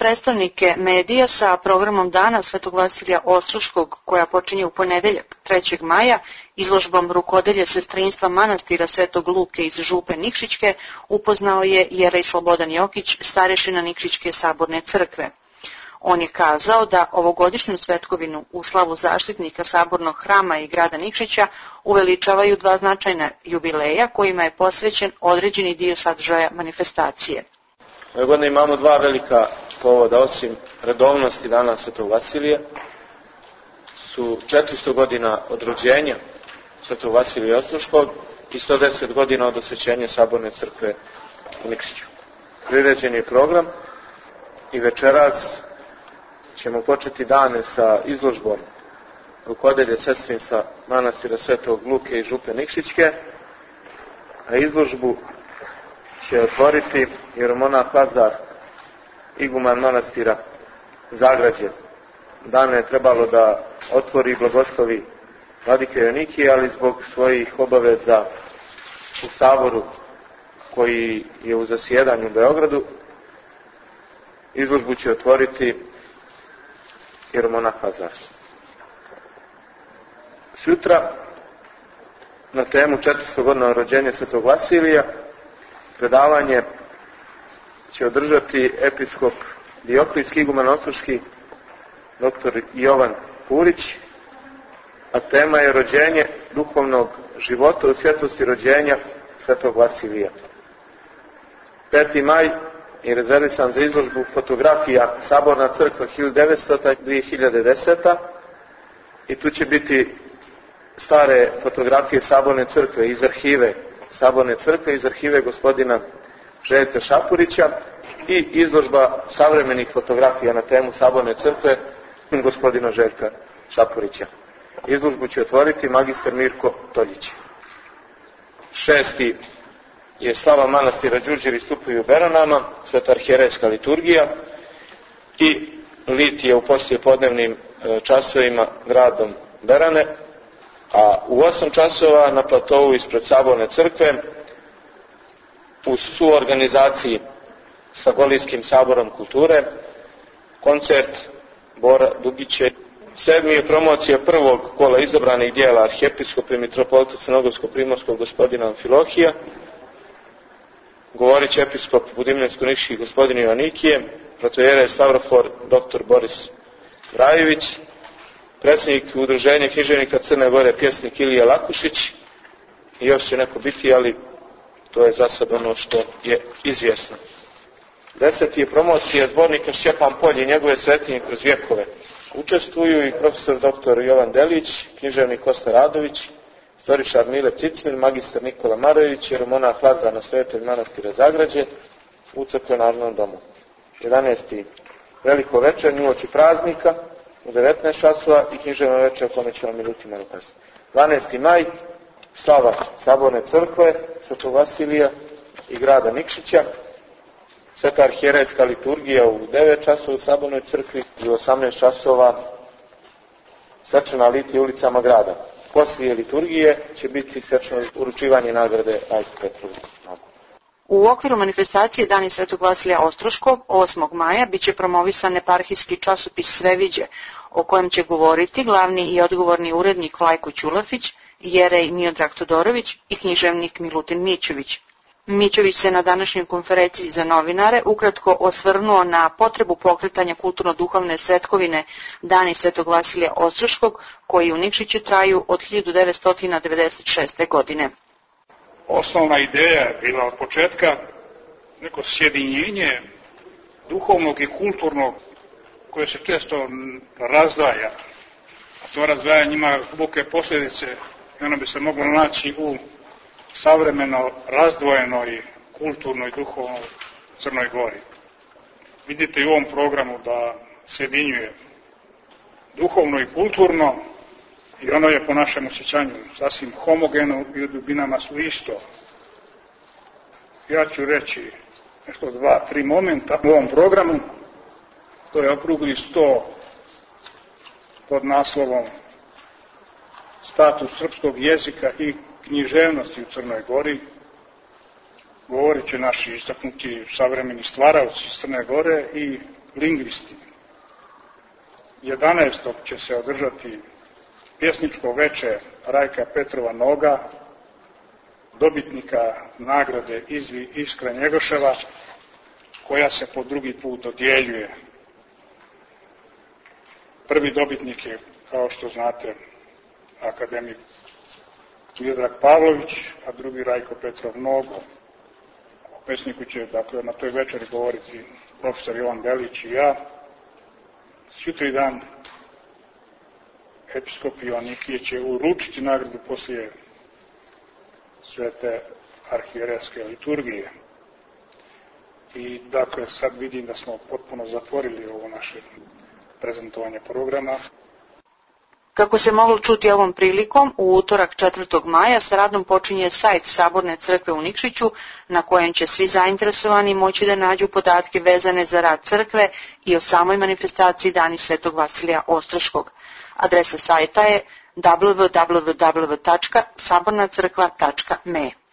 predstavnike medija sa programom Dana Svetog Vasilija Ostroškog, koja počinje u ponedeljak 3. maja, izložbom Rukodelje sestrinstva manastira Svetog Luke iz Župe Nikšićke, upoznao je jerej Slobodan Jokić, starešina Nikšićke saborne crkve. On je kazao da ovogodišnju svetkovinu u slavu zaštitnika sabornog hrama i grada Nikšića uveličavaju dva značajna jubileja kojima je posvećen određeni dio sadržaja manifestacije. Ove godine imamo dva velika povoda, osim redovnosti Dana Svetog Vasilija, su 400 godina od rođenja Svetog Vasilija Ostroškog i 110 godina od osvećenja saborne crkve u Nikšiću. Priređen je program i večeras ćemo početi dane sa izložbom Rukodelje sestrinstva manastira Svetog Luke i Župe Nikšićke, a izložbu će otvoriti jeromonah Lazar, iguman manastira Zagrađe. Dane je trebalo da otvori i blagoslovi vladike Joanikije, ali zbog svojih obaveza u Saboru koji je u zasjedanju u Beogradu, izložbu će otvoriti jeromonah Lazar. Sutra, na temu 400 godina rođenja Svetog Vasilija, predavanje će održati episkop Dioklijski, iguman ostroški, dr. Jovan Purić, a tema je rođenje duhovnog života u svjetlosti rođenja Svetog Vasilija. 5. maj je rezervisan za izložbu fotografija Saborna crkva 1900-2010. I tu će biti stare fotografije Saborne crkve iz arhive Saborne crkve, iz arhive gospodina Željka Šapurića i izložba savremenih fotografija na temu Saborne crkve gospodina Željka Šapurića. Izložbu će otvoriti magistar Mirko Toljić. 6. je slava manastira Đurđevi stupovi u Beranama, sveta arhijerejska liturgija i litije u poslijepodnevnim časovima gradom Berane, a u 8 časova na platovu ispred Saborne crkve u suorganizaciji sa Golijskim saborom kulture koncert Bora Dugića. 7. je promocija prvog kola izabranih dijela arhijepiskopa i mitropolita Crnogorsko-primorskog gospodina Amfilohija. Govorit će episkop Budimljansko-niški gospodin Joanikije, protoijerej Stavrofor dr. Boris Vrajević, predsjednik Udruženja književnika Crne Gore pjesnik Ilija Lakušić i još će neko biti, ali to je za sad ono što je izvjesno. 10. je promocija zbornika Šćepan Polje i njegove svetinje kroz vjekove. Učestvuju i profesor dr. Jovan Delić, književnik Kosta Radović, istoričar Mile Cicmin, magistar Nikola Marović, jeromonah Lazar, nastojatelj manastira Zagrađe u crkvenarodnom domu. 11. veliko večernje uoči praznika u 19 časova i književno večer o kome ćemo minuti malo kasnije. 12. maj, slava Saborne crkve, Svetog Vasilija i grada Nikšića, sveta arhijerejska liturgija u 9 časova u Sabornoj crkvi i u 18 časova svečana litija ulicama grada. Poslije liturgije će biti svečano uručivanje nagrade Ajku Petrovu. U okviru manifestacije Dani Svetog Vasilija Ostroškog 8. maja biće promovisan eparhijski časopis Sveviđe, o kojem će govoriti glavni i odgovorni urednik Vlajko Ćulafić, jerej Miodrag Todorović i književnik Milutin Mićović. Mićović se na današnjoj konferenciji za novinare ukratko osvrnuo na potrebu pokretanja kulturno-duhovne svetkovine Dani Svetog Vasilija Ostroškog, koji u Nikšiću traju od 1996. godine. Osnovna ideja je bila od početka neko sjedinjenje duhovnog i kulturnog koje se često razdvaja. A to razdvajanje ima duboke posljedice i ono bi se moglo naći u savremeno razdvojenoj kulturnoj i duhovnoj Crnoj Gori. Vidite i u ovom programu da sjedinjuje duhovno i kulturno i ono je po našem osjećanju sasvim homogeno i u dubinama su isto. Ja ću reći nešto 2-3 momenta u ovom programu. To je okrugli 100 pod naslovom Status srpskog jezika i književnosti u Crnoj Gori. Govorit će naši istaknuti savremeni stvaraoci iz Crne Gore i lingvisti. 11. će se održati pjesničko veče Rajka Petrova Noga, dobitnika nagrade Izvi Iskra Njegoševa, koja se po drugi put dodjeljuje. Prvi dobitnik je, kao što znate, akademik Miodrag Pavlović, a drugi Rajko Petrov Nogo. O pesniku će, dakle, na toj večeri govoriti profesor Jovan Delić i ja. Sutri dan episkop Joanikije će uručiti nagradu poslije svete arhijerejske liturgije. I dakle, sad vidim da smo potpuno zatvorili ovo naše prezentovanje programa. Kako se moglo čuti ovom prilikom, u utorak 4. maja sa radom počinje sajt Saborne crkve u Nikšiću, na kojem će svi zainteresovani moći da nađu podatke vezane za rad crkve i o samoj manifestaciji Dani Svetog Vasilija Ostroškog. Adresa sajta je www.sabornacrkva.me.